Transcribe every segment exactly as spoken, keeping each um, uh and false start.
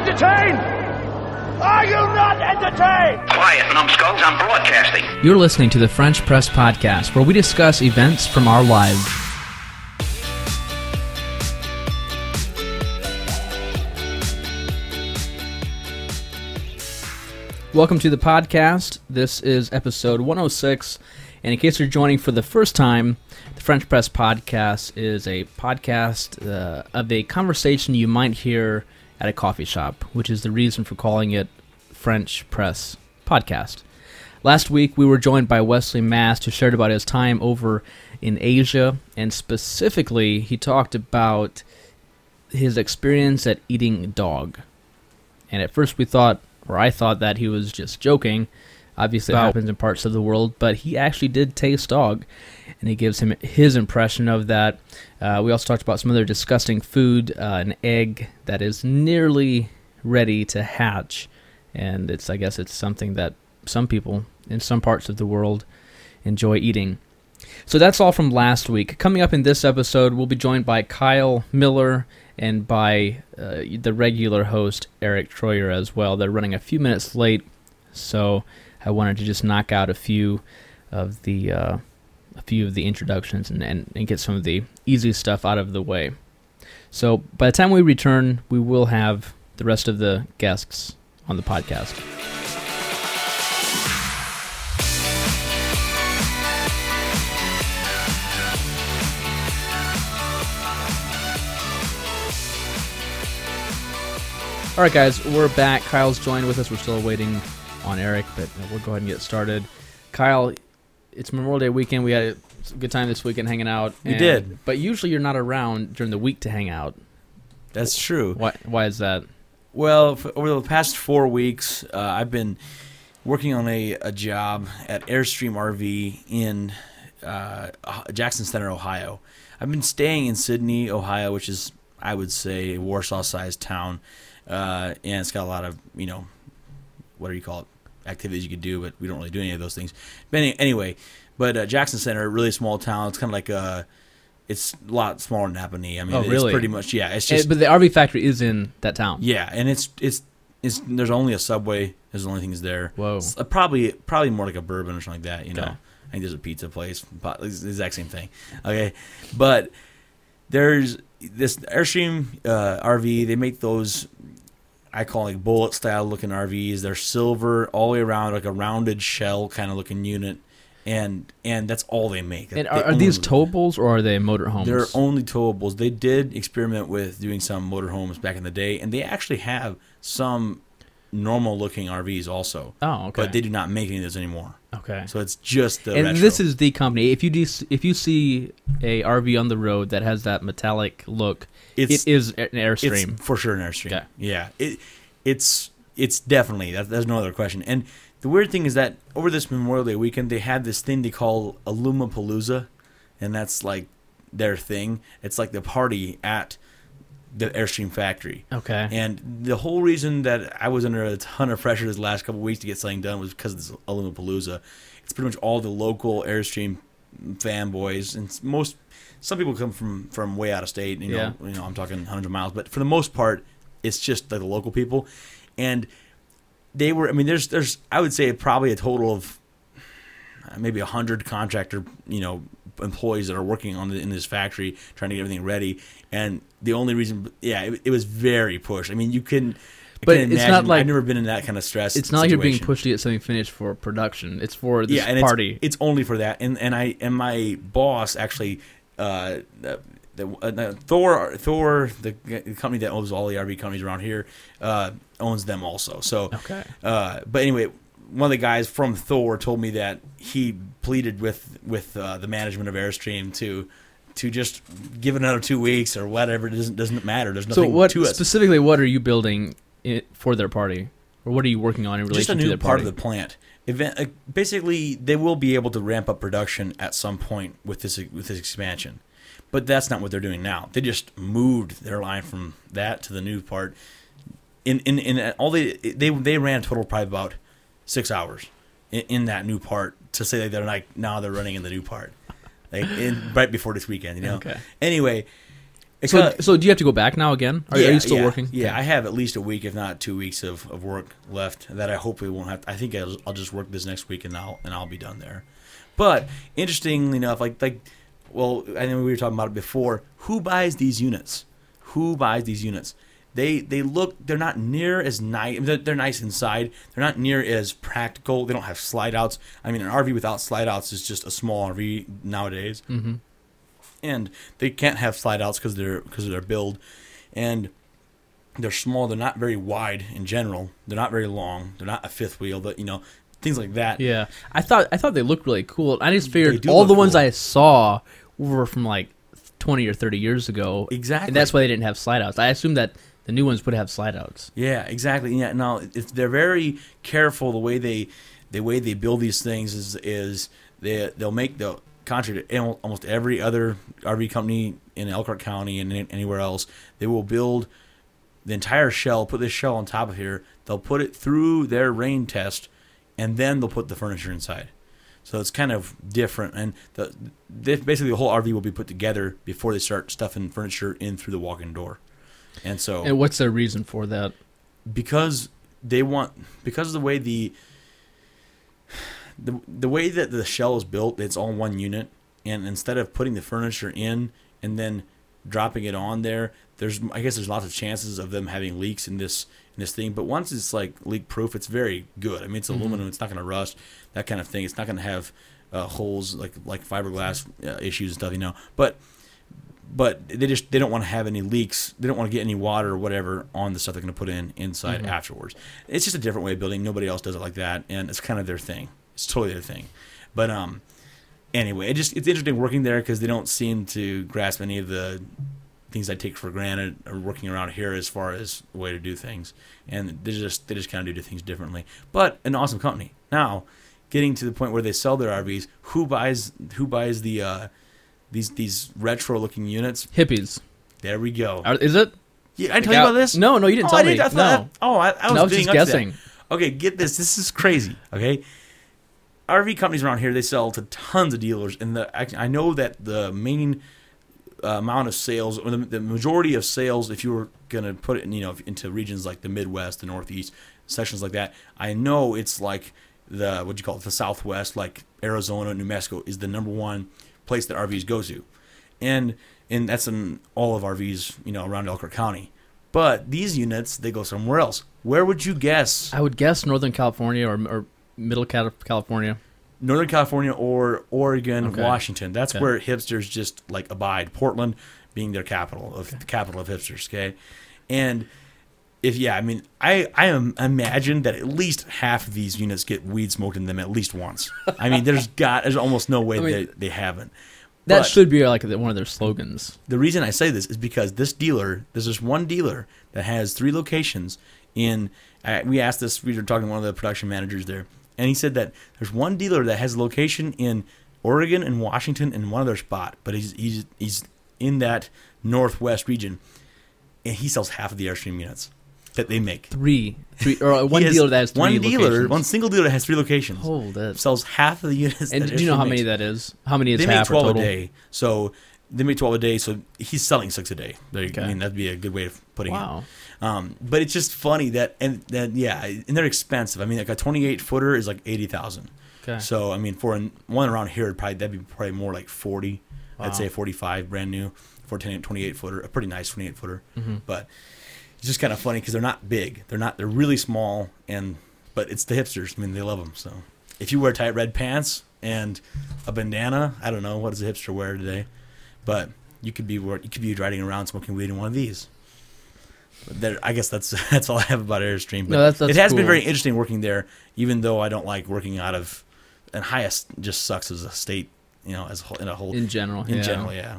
entertained? Are you not entertained? Quiet, numbskulls, I'm broadcasting. You're listening to the French Press Podcast, where we discuss events from our lives. Welcome to the podcast. This is episode one oh six, and in case you're joining for the first time, the French Press Podcast is a podcast uh, of a conversation you might hear at a coffee shop, which is the reason for calling it French Press Podcast. Last week, we were joined by Wesley Mast, who shared about his time over in Asia, and specifically, he talked about his experience at eating dog. And at first we thought, or I thought that he was just joking. Obviously, it happens in parts of the world, but he actually did taste dog, and he gives him his impression of that. Uh, we also talked about some other disgusting food, uh, an egg that is nearly ready to hatch, and it's I guess it's something that some people in some parts of the world enjoy eating. So that's all from last week. Coming up in this episode, we'll be joined by Kyle Miller and by uh, the regular host, Eric Troyer, as well. They're running a few minutes late, so I wanted to just knock out a few of the uh, a few of the introductions and, and, and get some of the easy stuff out of the way. So by the time we return, we will have the rest of the guests on the podcast. All right, guys, we're back. Kyle's joined with us. We're still waiting on Eric, but we'll go ahead and get started. Kyle, it's Memorial Day weekend. We had a good time this weekend hanging out. We and, did. But usually you're not around during the week to hang out. That's true. Why, why is that? Well, for, over the past four weeks, uh, I've been working on a, a job at Airstream R V in uh, Jackson Center, Ohio. I've been staying in Sydney, Ohio, which is, I would say, a Warsaw-sized town. Uh, and it's got a lot of, you know, what do you call it, activities you could do, but we don't really do any of those things. But any, anyway, but uh, Jackson Center, really small town. It's kind of like a, it's a lot smaller than Napanee. I mean, oh, really? It's pretty much, yeah. It's just, and, but the R V factory is in that town. Yeah, and it's it's it's there's only a Subway. There's the only things there. Whoa. It's, uh, probably probably more like a Bourbon or something like that. You know, Okay. I think there's a pizza place. But it's the exact same thing. Okay, but there's this Airstream uh, R V. They make those, I call like bullet style looking R Vs. They're silver all the way around, like a rounded shell kind of looking unit, and and that's all they make. And They are, are only- these towables or are they motorhomes? They're only towables. They did experiment with doing some motorhomes back in the day, and they actually have some normal looking R Vs also. Oh, okay. But they do not make any of those anymore. Okay. So it's just the and retro. this is the company. If you do, if you see a R V on the road that has that metallic look, It's- it is an Airstream. It's for sure an Airstream. Okay. Yeah. It, it's it's definitely, that, there's no other question. And the weird thing is that over this Memorial Day weekend, they had this thing they call Illumapalooza, and that's like their thing. It's like the party at the Airstream factory. Okay. And the whole reason that I was under a ton of pressure this last couple of weeks to get something done was because of this Illumapalooza. It's pretty much all the local Airstream fanboys, and most some people come from, from way out of state. You know, Yeah. you know, I'm talking hundreds of miles, but for the most part, it's just like the local people, and they were. I mean, there's there's I would say probably a total of maybe a hundred contractor, you know, employees that are working on the, in this factory trying to get everything ready. And the only reason, yeah, it, it was very pushed. I mean, you couldn't. I But can't it's imagine, not like- I've never been in that kind of stress. It's not like you're being situation. pushed to get something finished for production. It's for this Yeah, and party. It's, it's only for that. And and I and my boss actually, uh, the, the, uh, Thor Thor the, the company that owns all the R V companies around here, uh, owns them also. So Okay. Uh, but anyway, one of the guys from Thor told me that he pleaded with with uh, the management of Airstream to to just give it another two weeks or whatever. It doesn't doesn't matter. There's So nothing what to it. specifically? What are you building it for their party, or what are you working on in relation Just a to new their part party? of the plant. Event, uh, basically, they will be able to ramp up production at some point with this with this expansion, but that's not what they're doing now. They just moved their line from that to the new part. In in, in all they they they ran total probably about six hours in, in that new part to say that they're like now they're running in the new part, like in, right before this weekend. You know. Okay. Anyway, It's So, kinda- so do you have to go back now again? Are, yeah, are you still yeah, working? Yeah, Okay. I have at least a week, if not two weeks of, of work left that I hopefully won't have. I think I'll, I'll just work this next week and I'll and I'll be done there. But interestingly enough, like like, well, I know we were talking about it before. Who buys these units? Who buys these units? They they look. They're not near as nice. They're, they're nice inside. They're not near as practical. They don't have slide outs. I mean, an R V without slide outs is just a small R V nowadays. Mm-hmm. And they can't have slide outs because they're because of their build, and they're small. They're not very wide in general. They're not very long. They're not a fifth wheel. But you know, things like that. Yeah, I thought I thought they looked really cool. I just figured do all the look ones cool. I saw were from like twenty or thirty years ago. Exactly. and that's why they didn't have slide outs. I assumed that the new ones would have slide outs. Yeah, exactly. Yeah. Now, if they're very careful, the way they the way they build these things is is they they'll make the contrary to almost every other R V company in Elkhart County and anywhere else, they will build the entire shell, put this shell on top of here. They'll put it through their rain test, and then they'll put the furniture inside. So it's kind of different, and the, they, basically the whole R V will be put together before they start stuffing furniture in through the walk-in door. And so, And what's their reason for that? because they want, because of the way the the the way that the shell is built, it's all one unit, and instead of putting the furniture in and then dropping it on there, there's I guess there's lots of chances of them having leaks in this in this thing. But once it's like leak proof, it's very good. I mean, it's aluminum, it's not going to rust, that kind of thing. It's not going to have uh, holes like like fiberglass uh, issues and stuff, you know. But but they just they don't want to have any leaks. They don't want to get any water or whatever on the stuff they're going to put in inside Mhm. afterwards. It's just a different way of building. Nobody else does it like that, and it's kind of their thing. It's totally their thing. But um, anyway, it just it's interesting working there because they don't seem to grasp any of the things I take for granted or working around here as far as the way to do things, and they just they just kind of do things differently. But an awesome company. Now, getting to the point where they sell their R Vs, who buys who buys the uh, these these retro looking units? Hippies. There we go. Are, is it? Yeah, I tell you about this? No, no, you didn't oh, tell I me. didn't, I thought, no. Oh, I, I was, No, I was being just up to that. guessing. Okay, get this. This is crazy. Okay, R V companies around here, they sell to tons of dealers, and the I, I know that the main uh, amount of sales, or the, the majority of sales, if you were going to put it in, you know, into regions like the Midwest, the Northeast, sections like that, I know it's like the what do you call it, the Southwest, like Arizona, New Mexico, is the number one place that R Vs go to, and and that's in all of R Vs, you know, around Elkhart County. But these units, they go somewhere else. Where would you guess? I would guess Northern California or, or Middle Cal- California. Northern California or Oregon, Okay. Washington. That's Okay. where hipsters just like abide. Portland being their capital of the capital of hipsters. Okay, and if yeah, I mean, I I am, imagine that at least half of these units get weed smoked in them at least once. I mean, there's got there's almost no way I mean, that they haven't. That But should be like the- one of their slogans. the reason I say this is because this dealer, there's this one dealer that has three locations in. Uh, we asked this. We were talking to one of the production managers there. And he said that there's one dealer that has a location in Oregon and Washington in one other spot, but he's he's he's in that northwest region, and he sells half of the Airstream units that they make. Three, three, or uh, one He has dealer that has three one dealer, locations. one single dealer that has three locations. Hold that. Sells half of the units. And that do you know Airstream how many makes. that is? How many is They make half or twelve total? a day, so they make twelve a day. So he's selling six a day. There, you- Okay. I mean, that'd be a good way of putting it. Wow. Um, but it's just funny that and that yeah, and they're expensive. I mean, like a twenty-eight footer is like eighty thousand. Okay. So I mean, for an, one around here, it'd probably that'd be probably more like forty. Wow. I'd say forty-five, brand new for a twenty-eight footer, a pretty nice twenty-eight footer. Mm-hmm. But it's just kind of funny because they're not big. They're not. They're really small, and but it's the hipsters. I mean, they love them. So if you wear tight red pants and a bandana, I don't know what does a hipster wear today, but you could be you could be riding around smoking weed in one of these. But there, I guess that's that's all I have about Airstream. But No, that's- that's it has cool. been very interesting working there, even though I don't like working out of. And Highest just sucks as a state, you know, as a whole, in a whole In general. in yeah. general, yeah.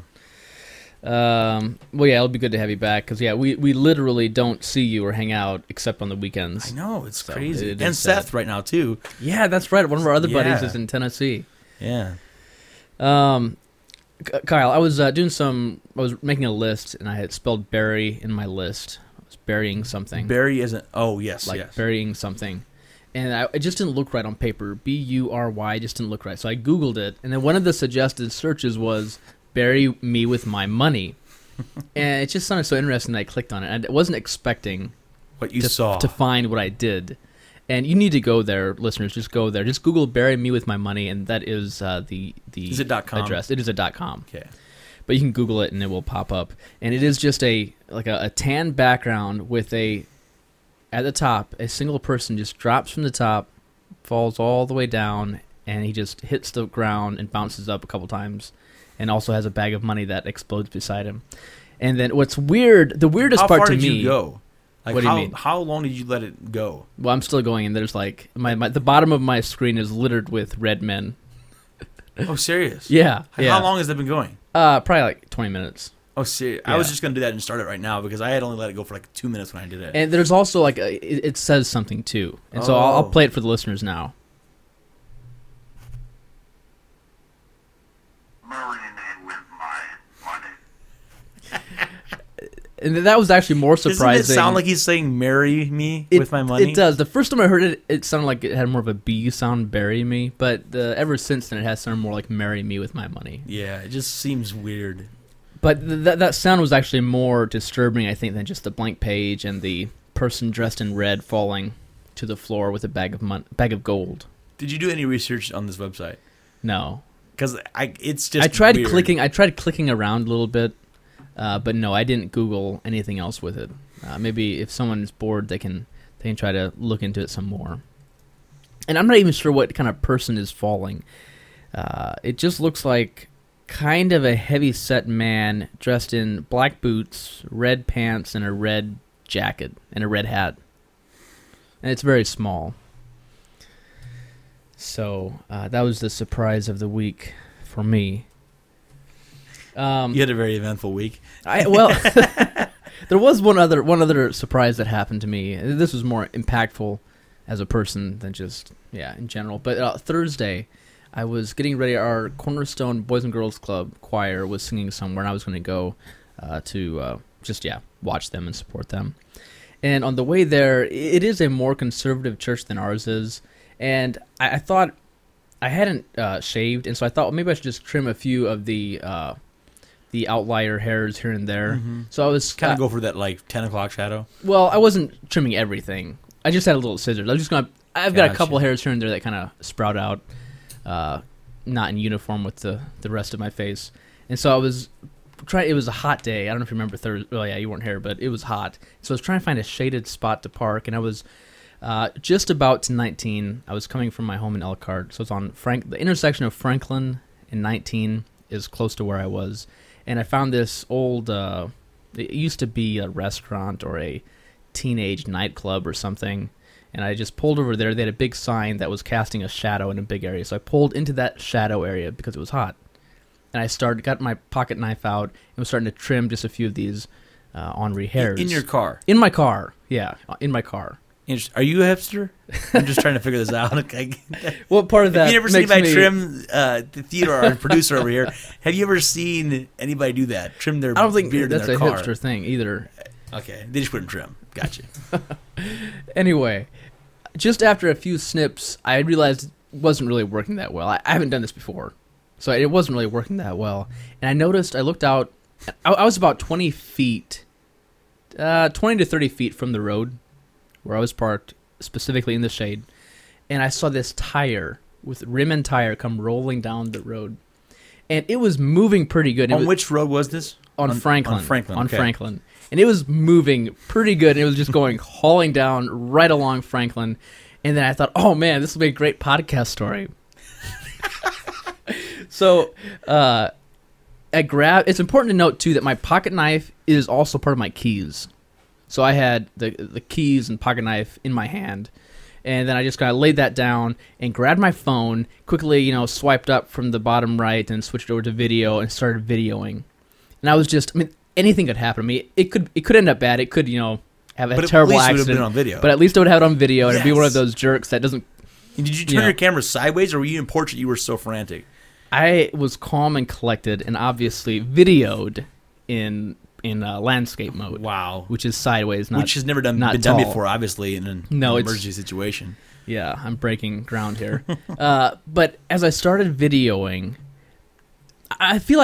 Um, well, yeah, it'll be good to have you back because yeah, we, we literally don't see you or hang out except on the weekends. I know it's So, crazy, it and is sad. Seth right now too. Yeah, that's right. One of our other buddies Yeah. is in Tennessee. Yeah, Um, K- Kyle, I was uh, doing some. I was making a list, and I had spelled bury in my list. I was burying something, Barry isn't. Oh yes, like yes. burying something, and I, it just didn't look right on paper. B U R Y just didn't look right. So I googled it, and then one of the suggested searches was "bury me with my money," and it just sounded so interesting that I clicked on it. And I wasn't expecting What you to, saw. to find what I did. And you need to go there, listeners. Just go there. Just Google "bury me with my money," and that is uh, the the Is it .com? address. It is a .com. Okay. But you can Google it and it will pop up. And it is just a like a, a tan background with a at the top a single person just drops from the top, falls all the way down, and he just hits the ground and bounces up a couple times, and also has a bag of money that explodes beside him. And then what's weird, the weirdest How part far to did me. you go? Like What do you how, mean? How long did you let it go? Well, I'm still going, and there's like my, my the bottom of my screen is littered with red men. Oh, serious? Yeah, How yeah. long has that been going? Uh, probably like twenty minutes. Oh, serious? Yeah. I was just going to do that and start it right now because I had only let it go for like two minutes when I did it. And there's also like a, it, it says something too, and so I'll, I'll Oh. play it for the listeners now. Marry me with my money. And that was actually more surprising. Doesn't it sound like he's saying "marry me It- with my money"? It does. The first time I heard it, it sounded like it had more of a B sound, "bury me," but uh, ever since then, it has sounded more like "marry me with my money." Yeah, it just seems weird. But th- that that sound was actually more disturbing, I think, than just the blank page and the person dressed in red falling to the floor with a bag of mon- bag of gold. Did you do any research on this website? No, Because I, it's just. I tried weird. clicking. I tried clicking around a little bit, uh, but no, I didn't Google anything else with it. Uh, maybe if someone's bored, they can they can try to look into it some more. And I'm not even sure what kind of person is falling. Uh, it just looks like kind of a heavy-set man dressed in black boots, red pants, and a red jacket and a red hat. And it's very small. So uh, that was the surprise of the week for me. Um, You had a very eventful week. I well, there was one other one other surprise that happened to me. This was more impactful as a person than just yeah in general. But uh, Thursday, I was getting ready. Our Cornerstone Boys and Girls Club choir was singing somewhere, and I was going to go uh, to uh, just yeah watch them and support them. And on the way there, it is a more conservative church than ours is. And I, I thought I hadn't uh, shaved, and so I thought well, maybe I should just trim a few of the uh, the outlier hairs here and there. Mm-hmm. So I was Kind uh, of go for that like ten o'clock shadow. well, I wasn't trimming everything. I just had a little scissors. I was just gonna. I've got a Gotcha. couple hairs here and there that kind of sprout out, uh, not in uniform with the the rest of my face. And so I was trying. It was a hot day. I don't know if you remember Thursday. Oh yeah, you weren't here, but it was hot. So I was trying to find a shaded spot to park, and I was uh, just about to nineteen. I was coming from my home in Elkhart, so it's on Frank. The intersection of Franklin and nineteen is close to where I was, and I found this old. Uh, it used to be a restaurant or a teenage nightclub or something, and I just pulled over there. They had a big sign that was casting a shadow in a big area, so I pulled into that shadow area because it was hot. And I started, got my pocket knife out, and was starting to trim just a few of these uh, ornery hairs. In your car. In my car, yeah, in my car. Interest- Are you a hipster? I'm just trying to figure this out. Okay. What part of that Have you ever seen makes anybody me- trim uh, the theater our producer over here? Have you ever seen anybody do that? Trim their I don't think beard that's in a their car? hipster thing either. Okay, they just wouldn't trim. Gotcha. Anyway, just after a few snips, I realized it wasn't really working that well. I, I haven't done this before, so it wasn't really working that well. And I noticed, I looked out, I, I was about twenty feet, uh, twenty to thirty feet from the road where I was parked, specifically in the shade, and I saw this tire with rim and tire come rolling down the road. And it was moving pretty good. It On was, which road was this? on, Franklin. On Franklin. On okay. Franklin. And it was moving pretty good. And it was just going, hauling down right along Franklin. And then I thought, oh, man, this will be a great podcast story. so uh, I grabbed... It's important to note, too, that my pocket knife is also part of my keys. So I had the the keys and pocket knife in my hand. And then I just kind of laid that down and grabbed my phone, quickly, you know, swiped up from the bottom right and switched over to video and started videoing. And I was just, I mean, anything could happen to me. It could it could end up bad. It could, you know, have a But at terrible least it would have accident. been on video. But at least I would have it on video, and it'd be one of Yes. those jerks that doesn't... Did you turn Yeah. your camera sideways, or were you in portrait? You were so frantic. I was calm and collected and obviously videoed in in uh, landscape mode. Wow. Which is sideways, not Which has never done not been done tall. before, obviously, in an, No, an it's- emergency situation. Yeah, I'm breaking ground here. uh, but as I started videoing, I feel like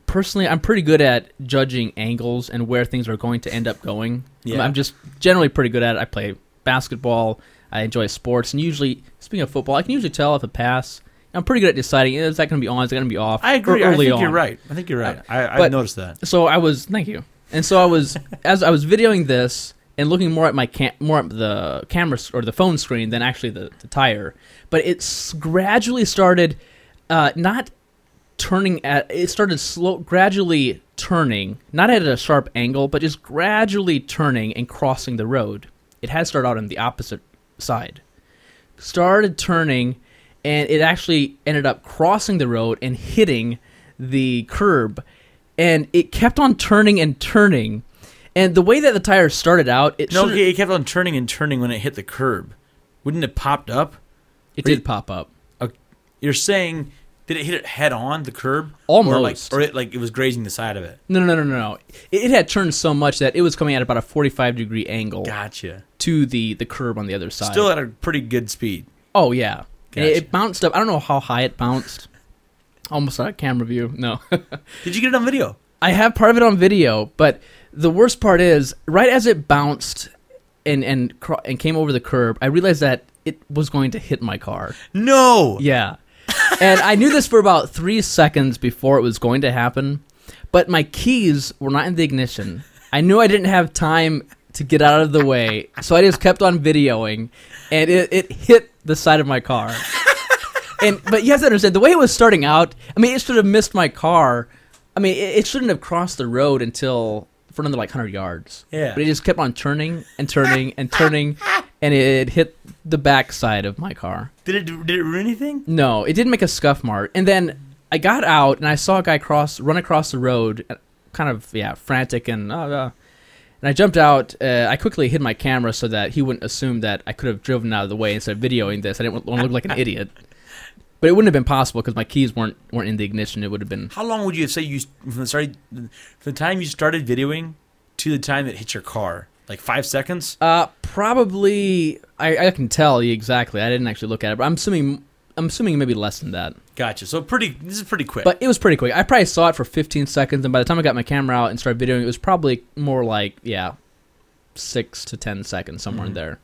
personally, I'm pretty good at judging angles and where things are going to end up going. Yeah. I'm, I'm just generally pretty good at it. I play basketball. I enjoy sports, and usually, speaking of football, I can usually tell if a pass. I'm pretty good at deciding, is that going to be on, is that going to be off? I agree. Early I think on. you're right. I think you're right. I, But- I've noticed that. So I was, thank you. And so I was, as I was videoing this and looking more at my cam, more at the camera s- or the phone screen than actually the, the tire, but it s- gradually started, uh, not turning at, it started slow, gradually turning, not at a sharp angle, but just gradually turning and crossing the road. It had started out on the opposite side. Started turning, and it actually ended up crossing the road and hitting the curb. And it kept on turning and turning. And the way that the tire started out, it No, should've- it kept on turning and turning when it hit the curb. Wouldn't it popped up? it Or you- did pop up. Uh, you're saying, did it hit it head on the curb? Almost. Or, like, or it like it was grazing the side of it? No, no, no, no, no. It, it had turned so much that it was coming at about a forty-five degree angle Gotcha. to the, the curb on the other side. Still at a pretty good speed. Oh, yeah. And It, Gotcha. it bounced up. I don't know how high it bounced. Almost on a camera view. No. Did you get it on video? I have part of it on video, but the worst part is, right as it bounced and and cro- and came over the curb, I realized that it was going to hit my car. No. Yeah. And I knew this for about three seconds before it was going to happen, but my keys were not in the ignition. I knew I didn't have time to get out of the way, so I just kept on videoing, and it, it hit the side of my car. And but you have to understand, the way it was starting out, I mean, it should have missed my car. I mean, it, it shouldn't have crossed the road until for another like one hundred yards. Yeah. But it just kept on turning and turning and turning, and it hit the back side of my car. Did it did it ruin anything? No, it didn't make a scuff mark. And then I got out and I saw a guy cross, run across the road, kind of yeah, frantic and uh, uh, and I jumped out. Uh, I quickly hid my camera so that he wouldn't assume that I could have driven out of the way instead of videoing this. I didn't want to look like an idiot. But it wouldn't have been possible because my keys weren't weren't in the ignition. It would have been How long would you say you from the start, from the time you started videoing to the time it hit your car? Like five seconds? uh probably I, I can tell you exactly. I didn't actually look at it, but I'm assuming I'm assuming maybe less than that. Gotcha. So pretty. This is pretty quick. But it was pretty quick. I probably saw it for fifteen seconds, and by the time I got my camera out and started videoing, it was probably more like, yeah, six to ten seconds, somewhere in there.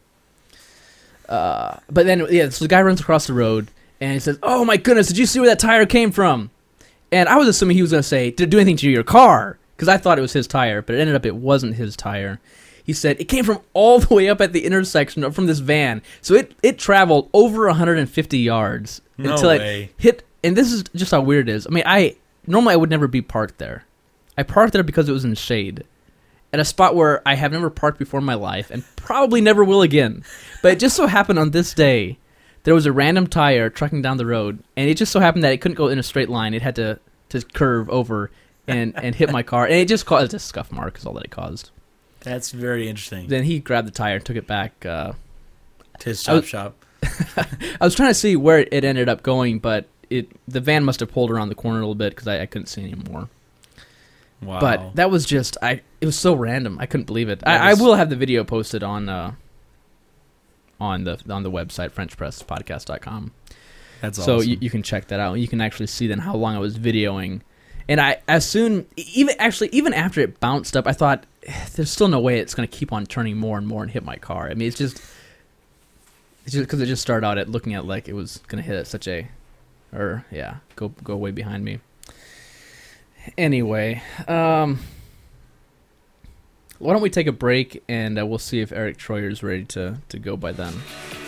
Uh, but then, yeah, so the guy runs across the road, and he says, "Oh my goodness, did you see where that tire came from?" And I was assuming he was going to say, "Did it do anything to your car?" Because I thought it was his tire, but it ended up it wasn't his tire. He said, it came from all the way up at the intersection from this van. So it, it traveled over one hundred fifty yards No until way. it hit. And this is just how weird it is. I mean, I normally I would never be parked there. I parked there because it was in shade. At a spot where I have never parked before in my life and probably never will again. But it just so happened on this day, there was a random tire trucking down the road. And it just so happened that it couldn't go in a straight line. It had to, to curve over and, and hit my car. And it just caused a scuff mark is all that it caused. That's very interesting. Then he grabbed the tire and took it back. Uh, To his I chop was- shop. I was trying to see where it ended up going, but it the van must have pulled around the corner a little bit because I, I couldn't see anymore. Wow. But that was just I. It was so random. I couldn't believe it. That I, is- I will have the video posted on uh, on the on the website french press podcast dot com. That's So awesome. you, you can check that out. You can actually see then how long I was videoing. And I, as soon, even actually, even after it bounced up, I thought, "Eh, there's still no way it's going to keep on turning more and more and hit my car. I mean, it's just, it's just because it just started out at looking at like it was going to hit at such a, or yeah, go go way behind me. Anyway, um, why don't we take a break and uh, we'll see if Eric Troyer's ready to to go by then.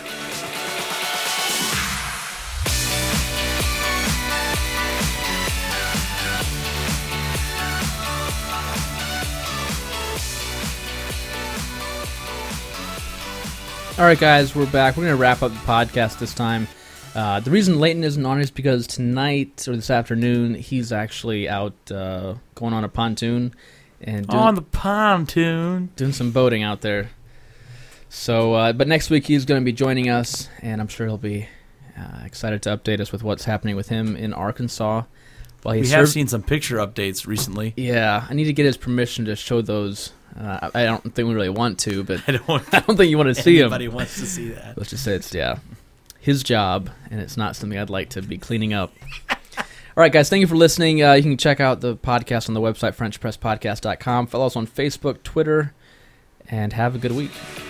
All right, guys, we're back. We're going to wrap up the podcast this time. Uh, the reason Leighton isn't on is because tonight or this afternoon he's actually out uh, going on a pontoon and doing, on the pontoon. doing some boating out there. So, uh, but next week he's going to be joining us, and I'm sure he'll be uh, excited to update us with what's happening with him in Arkansas. While he We served- have seen some picture updates recently. Yeah, I need to get his permission to show those. Uh, I I don't think we really want to, but I don't I don't think you want to see him. Anybody wants to see that. Let's just say it's, yeah, his job, and it's not something I'd like to be cleaning up. All All right, guys, thank you for listening. Uh, you can check out the podcast on the website, french press podcast dot com. Follow us on Facebook, Twitter, and have a good week.